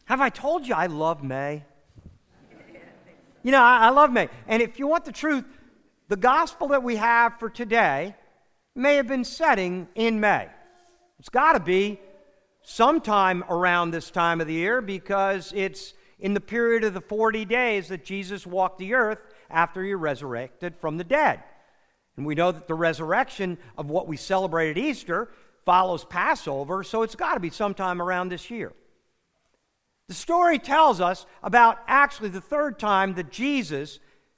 Have I told you I love May? You know, I love May. And if you want the truth, the gospel that we have for today may have been setting in May. It's got to be sometime around this time of the year because it's in the period of the 40 days that Jesus walked the earth after he resurrected from the dead. And we know that the resurrection of what we celebrate at Easter follows Passover, so it's got to be sometime around this year. The story tells us about actually the third time that Jesus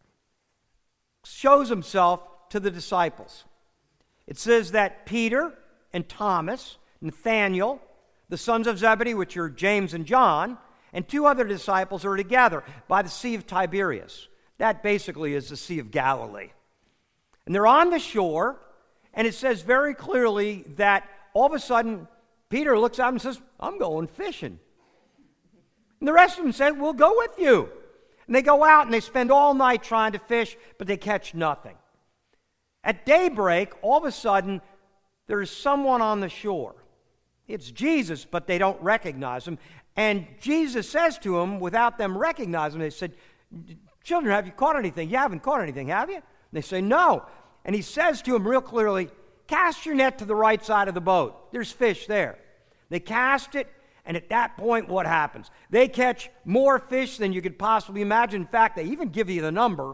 shows himself to the disciples. It says that Peter and Thomas, Nathanael, the sons of Zebedee, which are James and John, and two other disciples are together by the Sea of Tiberias. That basically is the Sea of Galilee. And they're on the shore, and it says very clearly that all of a sudden, Peter looks out and says, I'm going fishing. And the rest of them said, we'll go with you. And they go out and they spend all night trying to fish, but they catch nothing. At daybreak, all of a sudden, there's someone on the shore. It's Jesus, but they don't recognize him. And Jesus says to them, without them recognizing him, they said, children, have you caught anything? You haven't caught anything, have you? And they say, no. And he says to them real clearly, cast your net to the right side of the boat. There's fish there. They cast it, and at that point, what happens? They catch more fish than you could possibly imagine. In fact, they even give you the number,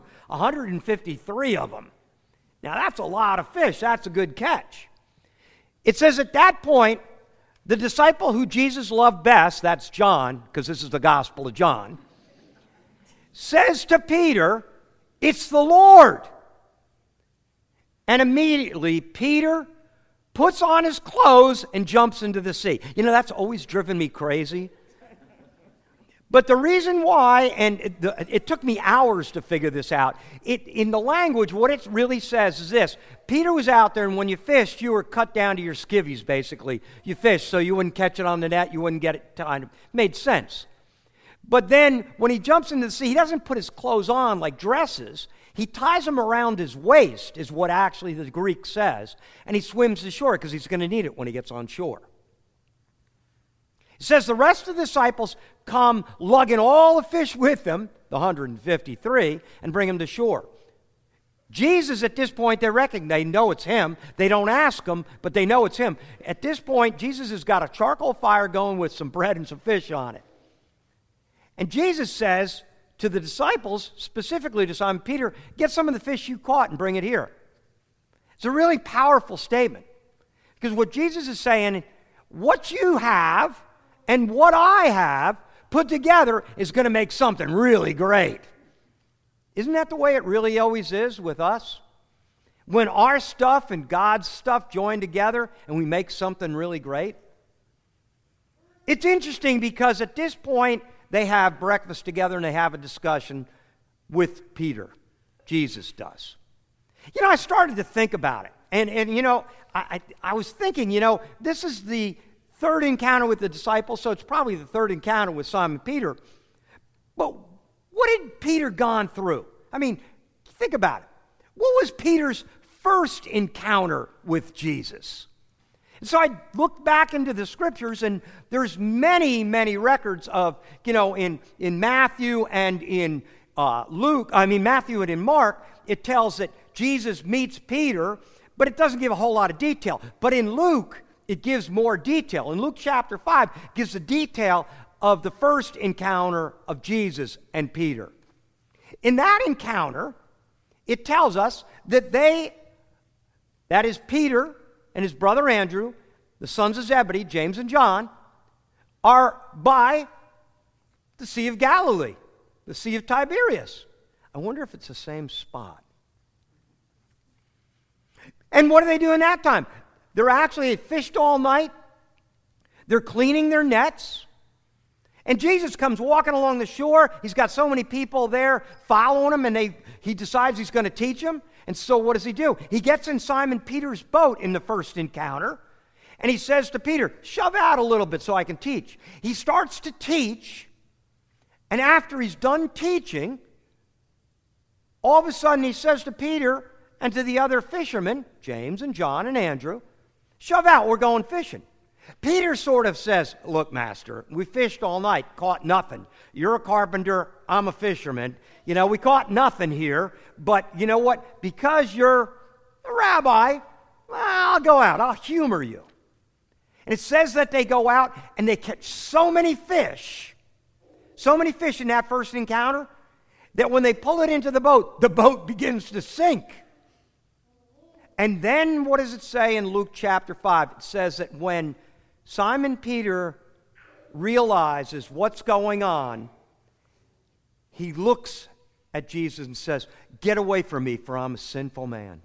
153 of them. Now, that's a lot of fish. That's a good catch. It says at that point, the disciple who Jesus loved best, that's John, because this is the Gospel of John, says to Peter, it's the Lord. And immediately, Peter puts on his clothes and jumps into the sea. You know, that's always driven me crazy. But the reason why, and it took me hours to figure this out, in the language, what it really says is this. Peter was out there, and when you fished, you were cut down to your skivvies, basically. You fished, so you wouldn't catch it on the net, you wouldn't get it tied. Made sense. But then, when he jumps into the sea, he doesn't put his clothes on like dresses. He ties them around his waist, is what actually the Greek says, and he swims to shore because he's going to need it when he gets on shore. It says the rest of the disciples come lugging all the fish with them, the 153, and bring them to shore. Jesus, at this point, they know it's him. They don't ask him, but they know it's him. At this point, Jesus has got a charcoal fire going with some bread and some fish on it. And Jesus says to the disciples, specifically to Simon Peter, get some of the fish you caught and bring it here. It's a really powerful statement. Because what Jesus is saying, what you have and what I have put together is going to make something really great. Isn't that the way it really always is with us? When our stuff and God's stuff join together and we make something really great? It's interesting because at this point, they have breakfast together and they have a discussion with Peter. Jesus does. You know, I started to think about it. And you know, I was thinking, you know, this is the third encounter with the disciples, so it's probably the third encounter with Simon Peter. But what had Peter gone through? I mean, think about it. What was Peter's first encounter with Jesus? And so I looked back into the scriptures, and there's many, many records of, you know, in Matthew and in Matthew and in Mark, it tells that Jesus meets Peter, but it doesn't give a whole lot of detail. But in Luke, it gives more detail. In Luke chapter 5, it gives the detail of the first encounter of Jesus and Peter. In that encounter, it tells us that that is Peter and his brother Andrew, the sons of Zebedee, James and John, are by the Sea of Galilee, the Sea of Tiberias. I wonder if it's the same spot. And what are they doing that time? They fished all night. They're cleaning their nets. And Jesus comes walking along the shore. He's got so many people there following him, and he decides he's going to teach them. And so what does he do? He gets in Simon Peter's boat in the first encounter, and he says to Peter, shove out a little bit so I can teach. He starts to teach, and after he's done teaching, all of a sudden he says to Peter and to the other fishermen, James and John and Andrew, shove out, we're going fishing. Peter sort of says, look, Master, we fished all night, caught nothing. You're a carpenter, I'm a fisherman. We caught nothing here, but you know what? Because you're a rabbi, I'll go out, I'll humor you. And it says that they go out and they catch so many fish in that first encounter, that when they pull it into the boat begins to sink. And then what does it say in Luke chapter 5? It says that when Simon Peter realizes what's going on, he looks at Jesus and says, "Get away from me, for I'm a sinful man."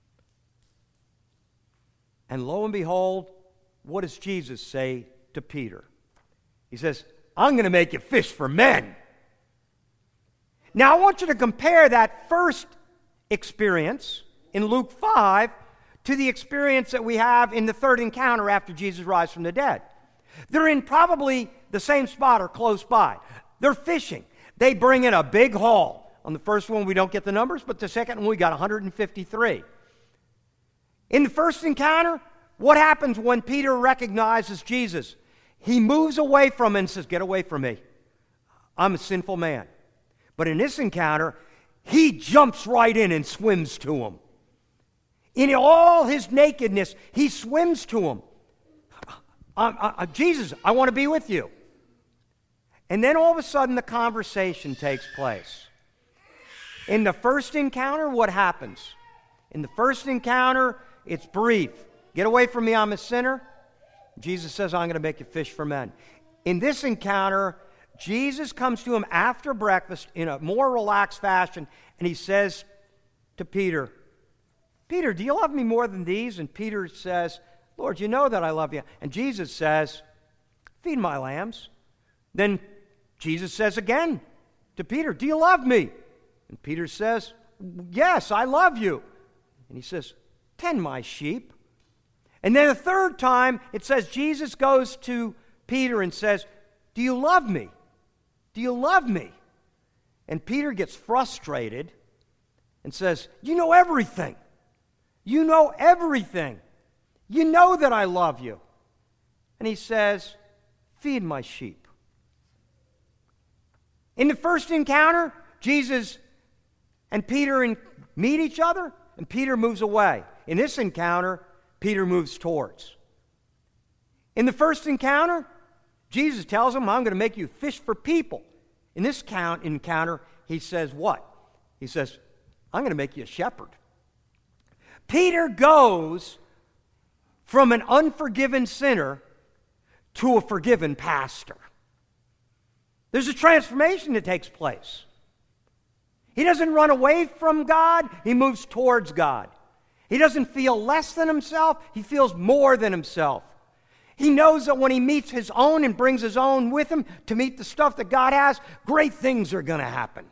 And lo and behold, what does Jesus say to Peter? He says, "I'm going to make you fish for men." Now I want you to compare that first experience in Luke 5 to the experience that we have in the third encounter after Jesus rise from the dead. They're in probably the same spot or close by. They're fishing. They bring in a big haul. On the first one we don't get the numbers, but the second one we got 153. In the first encounter, what happens when Peter recognizes Jesus? He moves away from him and says, "Get away from me. I'm a sinful man." But in this encounter, he jumps right in and swims to him. In all his nakedness, he swims to him. "Jesus, I want to be with you." And then all of a sudden the conversation takes place. In the first encounter, what happens? In the first encounter, it's brief. "Get away from me, I'm a sinner." Jesus says, "I'm going to make you fish for men." In this encounter, Jesus comes to him after breakfast in a more relaxed fashion, and he says to Peter, "Peter, do you love me more than these?" And Peter says, "Lord, you know that I love you." And Jesus says, "Feed my lambs." Then Jesus says again to Peter, "Do you love me?" And Peter says, "Yes, I love you." And he says, "Tend my sheep." And then a third time, it says Jesus goes to Peter and says, "Do you love me? Do you love me?" And Peter gets frustrated and says, "You know everything. You know everything. You know that I love you." And he says, "Feed my sheep." In the first encounter, Jesus and Peter meet each other, and Peter moves away. In this encounter, Peter moves towards. In the first encounter, Jesus tells him, "I'm going to make you fish for people." In this encounter, he says what? He says, "I'm going to make you a shepherd." Peter goes from an unforgiven sinner to a forgiven pastor. There's a transformation that takes place. He doesn't run away from God, he moves towards God. He doesn't feel less than himself, he feels more than himself. He knows that when he meets his own and brings his own with him to meet the stuff that God has, great things are going to happen.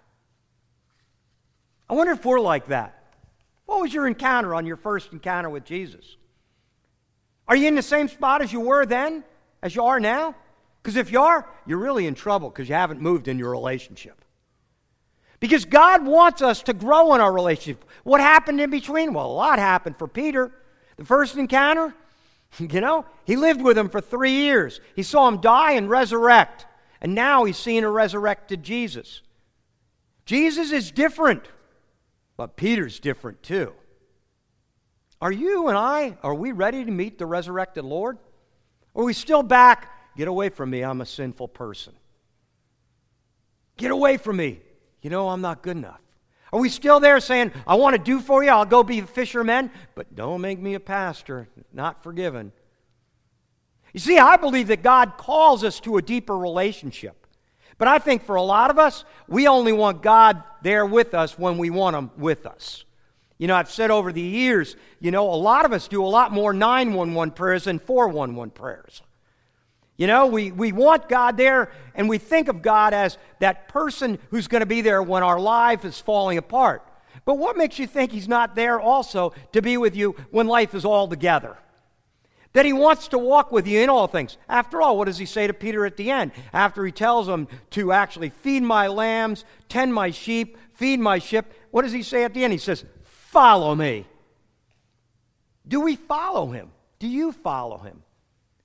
I wonder if we're like that. What was your encounter on your first encounter with Jesus? Are you in the same spot as you were then, as you are now? Because if you are, you're really in trouble because you haven't moved in your relationship. Because God wants us to grow in our relationship. What happened in between? Well, a lot happened for Peter. The first encounter, he lived with him for 3 years. He saw him die and resurrect. And now he's seeing a resurrected Jesus. Jesus is different, but Peter's different too. Are you and I, are we ready to meet the resurrected Lord? Or are we still back, "Get away from me, I'm a sinful person. Get away from me. I'm not good enough." Are we still there saying, "I want to do for you, I'll go be a fisherman, but don't make me a pastor, not forgiven"? You see, I believe that God calls us to a deeper relationship. But I think for a lot of us, we only want God there with us when we want Him with us. I've said over the years, a lot of us do a lot more 911 prayers than 411 prayers. We want God there, and we think of God as that person who's going to be there when our life is falling apart. But what makes you think He's not there also to be with you when life is all together? That He wants to walk with you in all things. After all, what does He say to Peter at the end? After He tells him to actually feed my lambs, tend my sheep, feed my sheep, what does He say at the end? He says, "Follow me." Do we follow Him? Do you follow Him?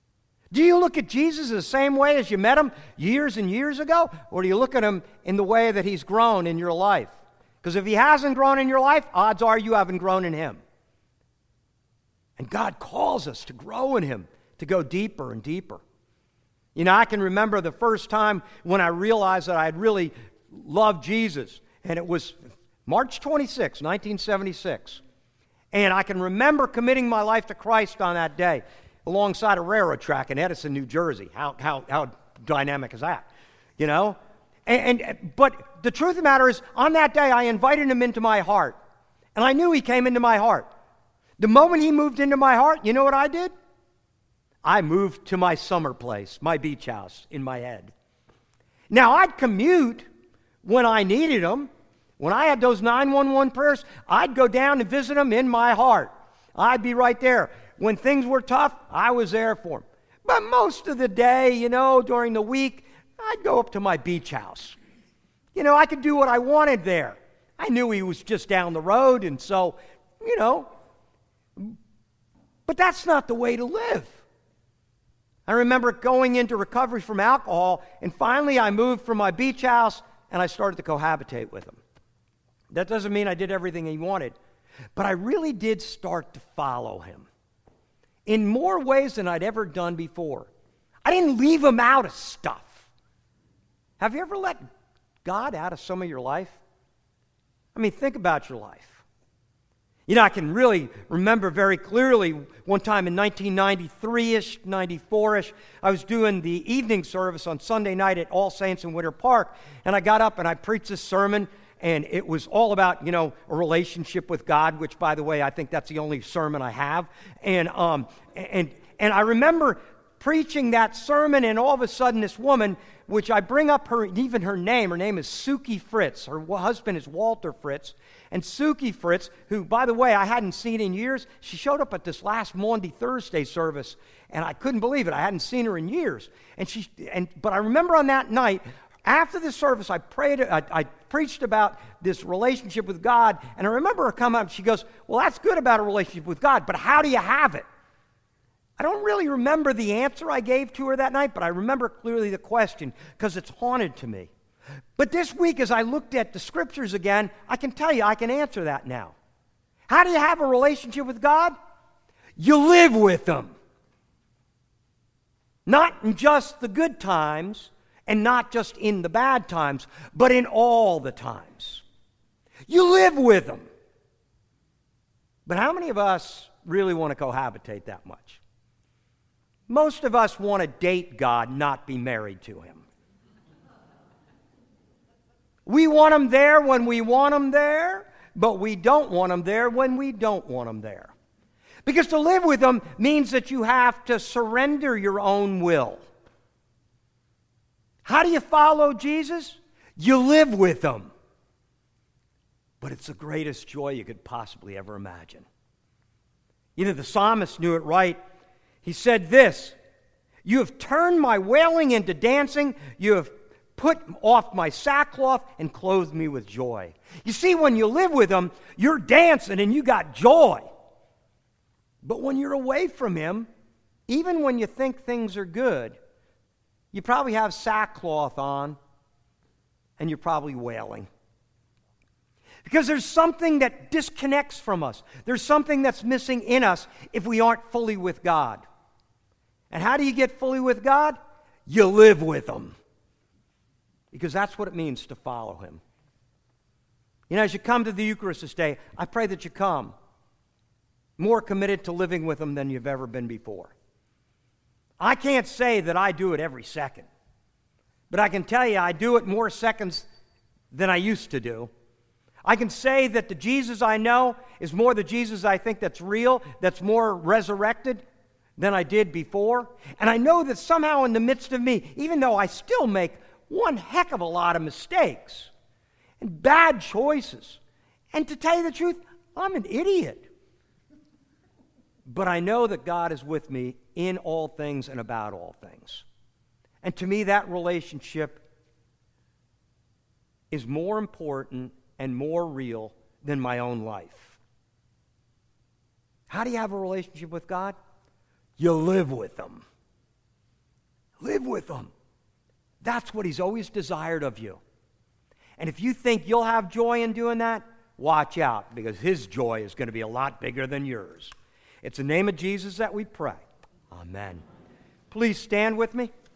Do you look at Jesus the same way as you met him years and years ago? Or do you look at him in the way that he's grown in your life? Because if he hasn't grown in your life, odds are you haven't grown in him. And God calls us to grow in him, to go deeper and deeper. You know, I can remember the first time when I realized that I had really loved Jesus. And it was March 26, 1976. And I can remember committing my life to Christ on that day alongside a railroad track in Edison, New Jersey. How dynamic is that? You know? But the truth of the matter is, on that day, I invited him into my heart. And I knew he came into my heart. The moment he moved into my heart, you know what I did? I moved to my summer place, my beach house in my head. Now, I'd commute when I needed him. When I had those 911 prayers, I'd go down and visit him in my heart. I'd be right there. When things were tough, I was there for him. But most of the day, you know, during the week, I'd go up to my beach house. You know, I could do what I wanted there. I knew he was just down the road, and so, you know. But that's not the way to live. I remember going into recovery from alcohol, and finally I moved from my beach house, and I started to cohabitate with him. That doesn't mean I did everything he wanted, but I really did start to follow him in more ways than I'd ever done before. I didn't leave him out of stuff. Have you ever let God out of some of your life? I mean, think about your life. You know, I can really remember very clearly one time in 1993-ish, 94-ish, I was doing the evening service on Sunday night at All Saints in Winter Park, and I got up and I preached this sermon, and it was all about, you know, a relationship with God, which, by the way, I think that's the only sermon I have. And I remember preaching that sermon, and all of a sudden this woman, which I bring up her name is Suki Fritz. Her husband is Walter Fritz. And Suki Fritz, who, by the way, I hadn't seen in years, she showed up at this last Maundy Thursday service, and I couldn't believe it. I hadn't seen her in years. But I remember on that night, after the service, I preached about this relationship with God, and I remember her come up and she goes, well, that's good about a relationship with God, but how do you have it? I don't really remember the answer I gave to her that night, but I remember clearly the question because it's haunted to me. But this week, as I looked at the scriptures again, I can tell you I can answer that now. How do you have a relationship with God? You live with Him. Not in just the good times and not just in the bad times, but in all the times. You live with Him. But how many of us really want to cohabitate that much? Most of us want to date God, not be married to Him. We want Him there when we want Him there, but we don't want Him there when we don't want Him there. Because to live with Him means that you have to surrender your own will. How do you follow Jesus? You live with Him. But it's the greatest joy you could possibly ever imagine. You know, the psalmist knew it right. He said this, "You have turned my wailing into dancing. You have put off my sackcloth and clothed me with joy." You see, when you live with Him, you're dancing and you got joy. But when you're away from Him, even when you think things are good, you probably have sackcloth on and you're probably wailing. Because there's something that disconnects from us. There's something that's missing in us if we aren't fully with God. And how do you get fully with God? You live with Him. Because that's what it means to follow Him. You know, as you come to the Eucharist this day, I pray that you come more committed to living with Him than you've ever been before. I can't say that I do it every second, but I can tell you I do it more seconds than I used to do. I can say that the Jesus I know is more the Jesus I think that's real, that's more resurrected than I did before. And I know that somehow in the midst of me, even though I still make one heck of a lot of mistakes and bad choices, and to tell you the truth, I'm an idiot. But I know that God is with me in all things and about all things. And to me, that relationship is more important and more real than my own life. How do you have a relationship with God? You live with Him. Live with them. That's what He's always desired of you. And if you think you'll have joy in doing that, watch out, because His joy is going to be a lot bigger than yours. It's the name of Jesus that we pray. Amen. Please stand with me.